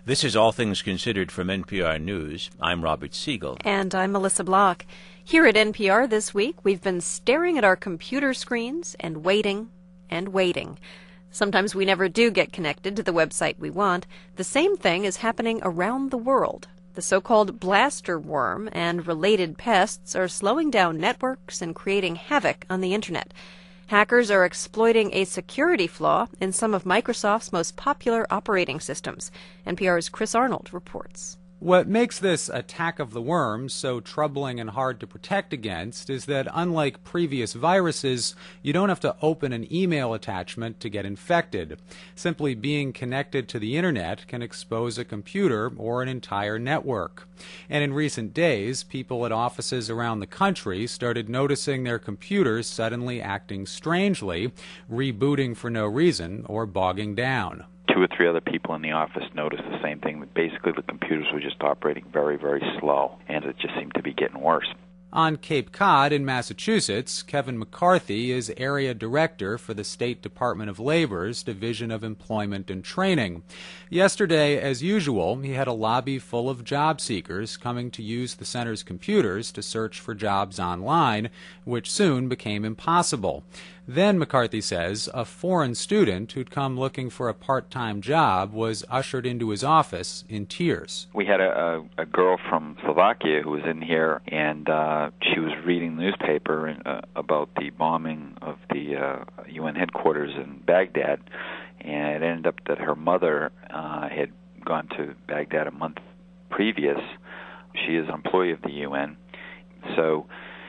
This is All Things Considered from NPR News. I'm Robert Siegel. And I'm Melissa Block. Here at NPR this week, we've been staring at our computer screens and waiting and waiting. Sometimes we never do get connected to the website we want. The same thing is happening around the world. The so-called blaster worm and related pests are slowing down networks and creating havoc on the Internet. Hackers are exploiting a security flaw in some of Microsoft's most popular operating systems. NPR's Chris Arnold reports. What makes this attack of the worm so troubling and hard to protect against is that, unlike previous viruses, you don't have to open an email attachment to get infected. Simply being connected to the Internet can expose a computer or an entire network. And in recent days, people at offices around the country started noticing their computers suddenly acting strangely, rebooting for no reason, or bogging down. 2 or 3 other people in the office noticed the same thing. Basically, the computers were just operating very, very slow, and it just seemed to be getting worse. On Cape Cod in Massachusetts, Kevin McCarthy is Area Director for the State Department of Labor's Division of Employment and Training. Yesterday, as usual, he had a lobby full of job seekers coming to use the center's computers to search for jobs online, which soon became impossible. Then, McCarthy says, a foreign student who'd come looking for a part-time job was ushered into his office in tears. We had a girl from Slovakia who was in here, and she was reading the newspaper about the bombing of the UN headquarters in Baghdad, and it ended up that her mother had gone to Baghdad a month previous. She is an employee of the UN, so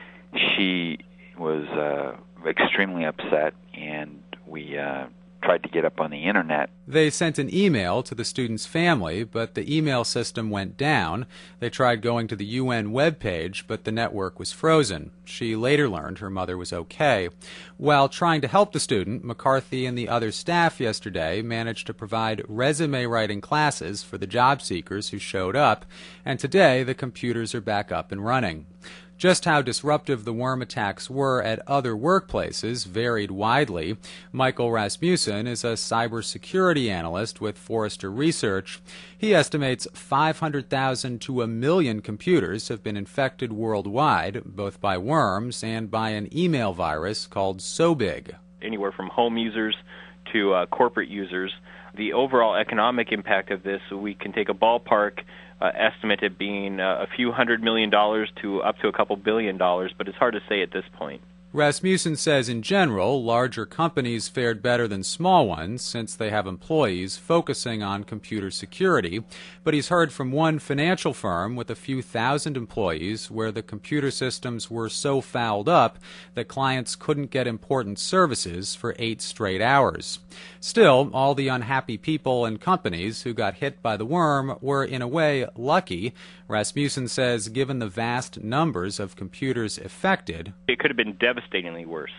she was extremely upset, and we tried to get up on the Internet. They sent an email to the student's family, but the email system went down. They tried going to the UN webpage, but the network was frozen. She later learned her mother was okay. While trying to help the student, McCarthy and the other staff yesterday managed to provide resume writing classes for the job seekers who showed up, and today the computers are back up and running. Just how disruptive the worm attacks were at other workplaces varied widely. Michael Rasmussen is a cybersecurity analyst with Forrester Research. He estimates 500,000 to 1 million computers have been infected worldwide, both by worms and by an email virus called Sobig. Anywhere from home users to corporate users. The overall economic impact of this, we can take a ballpark estimate it being a few $100 million to up to a couple $2 billion, but it's hard to say at this point. Rasmussen says in general, larger companies fared better than small ones since they have employees focusing on computer security, but he's heard from one financial firm with a few thousand employees where the computer systems were so fouled up that clients couldn't get important services for 8 straight hours. Still, all the unhappy people and companies who got hit by the worm were, in a way, lucky. Rasmussen says given the vast numbers of computers affected, it could have been devastatingly worse.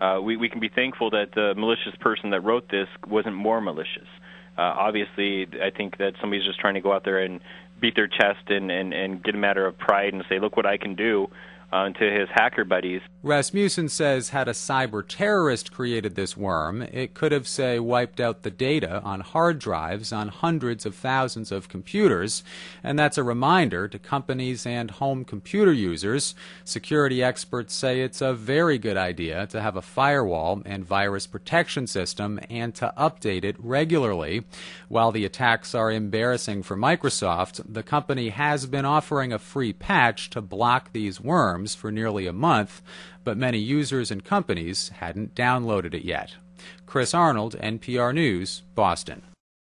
We can be thankful that the malicious person that wrote this wasn't more malicious. Obviously, I think that somebody's just trying to go out there and beat their chest and get a matter of pride and say, look what I can do to his hacker buddies. Rasmussen says had a cyber terrorist created this worm, it could have, say, wiped out the data on hard drives on hundreds of thousands of computers, and that's a reminder to companies and home computer users. Security experts say it's a very good idea to have a firewall and virus protection system and to update it regularly. While the attacks are embarrassing for Microsoft, the company has been offering a free patch to block these worms for nearly a month, but many users and companies hadn't downloaded it yet. Chris Arnold, NPR News, Boston.